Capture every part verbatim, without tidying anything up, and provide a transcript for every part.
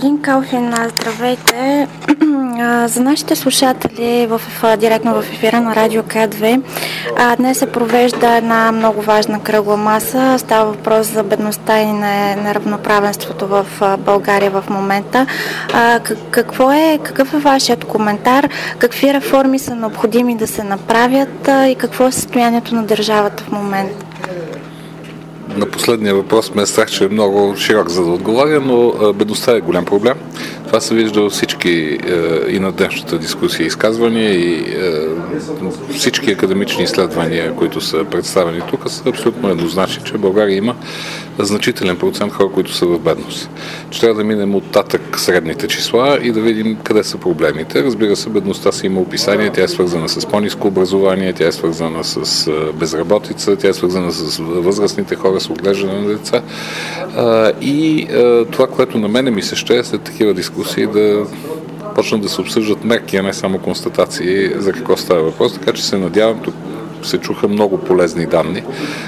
Господин Калфин, здравейте! За нашите слушатели в, директно в ефира на Радио К две, днес се провежда една много важна кръгла маса. Става въпрос за бедността и неравноправенството в България в момента. Какво е, какъв е вашият коментар? Какви реформи са необходими да се направят и какво е състоянието на държавата в момента? На последния въпрос ме е страх, че е много широк за да отговоря, но бедността е голям проблем. Това се вижда от всички и на днешната дискусия и изказвания и всички академични изследвания, които са представени тук, са абсолютно еднозначни, че България има значителен процент хора, които са в бедност. Че трябва да минем оттатък средните числа и да видим къде са проблемите. Разбира се, бедността си има описание, тя е свързана с по-ниско образование, тя е свързана с безработица, тя е свързана с възрастните хора, с отглеждане на деца. И това, което на мене ми се ще е след такива дискусии, да почнат да се обсъждат мерки, а не само констатации за какво става въпрос. Така че се надявам, тук се чуха много полезни данни,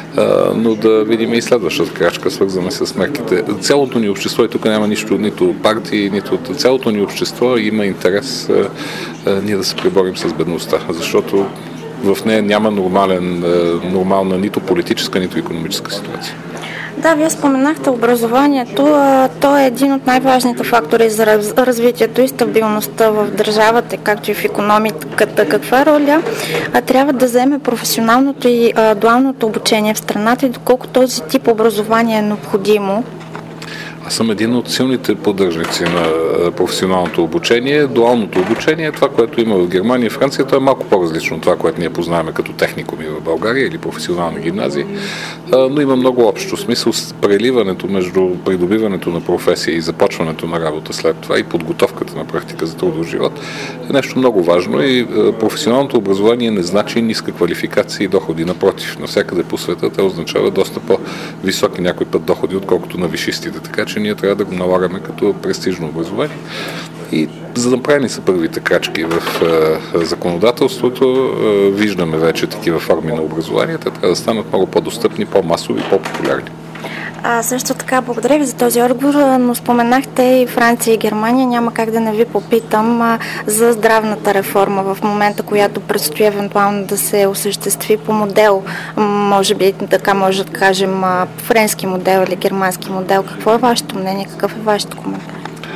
но да видим и следващата крачка, свързана с мерките. Цялото ни общество, и тук няма нищо, нито партии, нито от цялото ни общество има интерес ние да се преборим с бедността, защото в нея няма нормален, нормална нито политическа, нито икономическа ситуация. Да, вие споменахте образованието. То е един от най-важните фактори за развитието и стабилността в държавата, както и в икономиката. Каква роля трябва да вземе професионалното и дуалното обучение в страната и доколко този тип образование е необходимо? Аз съм един от силните поддръжници на професионалното обучение. Дуалното обучение е това, което има в Германия и Франция. То е малко по-различно от това, което ние познаваме като техникуми в България или професионални гимназии, но има много общо смисъл с преливането между придобиването на професия и започването на работа след това и подготовката на практика за трудов живот е нещо много важно и професионалното образование не значи ниска квалификация и доходи. Напротив, навсякъде по света те означава доста по-високи някой път доходи, отколкото на висшистите. Така че ние трябва да го налагаме като престижно образование. И за да направени са първите крачки в е, законодателството, е, виждаме вече такива форми на образование, те трябва да станат много по-достъпни, по-масови, по-популярни. А, също така, благодаря ви за този отговор, но споменахте и Франция и Германия. Няма как да не ви попитам а, за здравната реформа в момента, която предстои евентуално да се осъществи по модел, може би така може да кажем а, френски модел или германски модел. Какво е вашето мнение? Какъв е вашето коментар?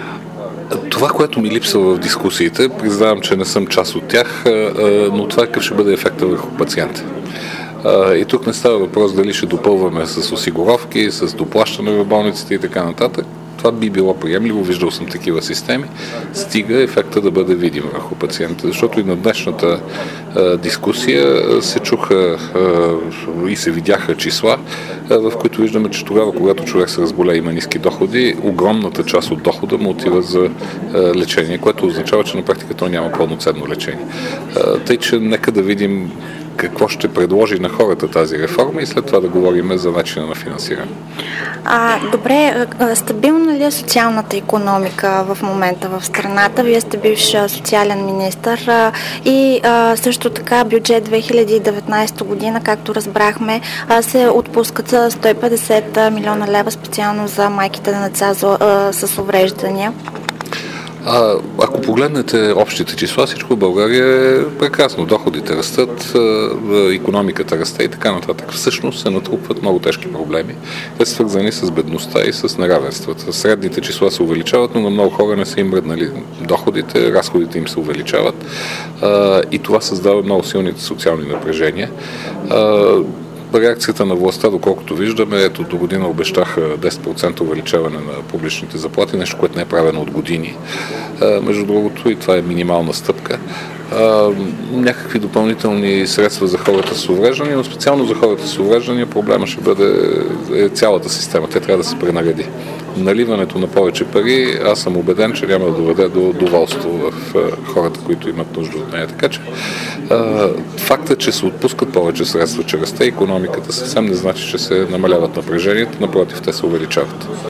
Това, което ми липсва в дискусиите, признавам, че не съм част от тях, но това е какъв ще бъде ефекта върху пациента. И тук не става въпрос дали ще допълваме с осигуровки, с доплащане в болниците и така нататък. Това би било приемливо, виждал съм такива системи, стига ефекта да бъде видим върху пациента, защото и на днешната а, дискусия се чуха а, и се видяха числа, а, в които виждаме, че тогава, когато човек се разболее и има ниски доходи, огромната част от дохода му отива за а, лечение, което означава, че на практика той няма пълноценно лечение. А, тъй, че нека да видим какво ще предложи на хората тази реформа и след това да говорим за начина на финансиране. А, добре, стабилна ли е социалната икономика в момента в страната? Вие сте бивш социален министър а, и а, също така бюджет две хиляди и деветнадесета година, както разбрахме, а, се отпускат сто и петдесет милиона лева специално за майките на деца с увреждания. А, ако погледнете общите числа, всичко в България е прекрасно. Доходите растат, икономиката расте и така нататък. Всъщност се натрупват много тежки проблеми. Те са свързани с бедността и с неравенствата. Средните числа се увеличават, но на много хора не са им мръднали доходите, разходите им се увеличават а, и това създава много силните социални напрежения. А, Реакцията на властта, доколкото виждаме, ето до година обещаха десет процента увеличаване на публичните заплати, нещо, което не е правено от години. А, между другото, и това е минимална стъпка. А, някакви допълнителни средства за хората с увреждания, но специално за хората с увреждания проблема ще бъде е цялата система. Те трябва да се пренареди. Наливането на повече пари, аз съм убеден, че няма да доведе до доволство в хората, които имат нужда от нея. Така че фактът, че се отпускат повече средства, че расте икономиката, съвсем не значи, че се намаляват напрежението, напротив, те се увеличават.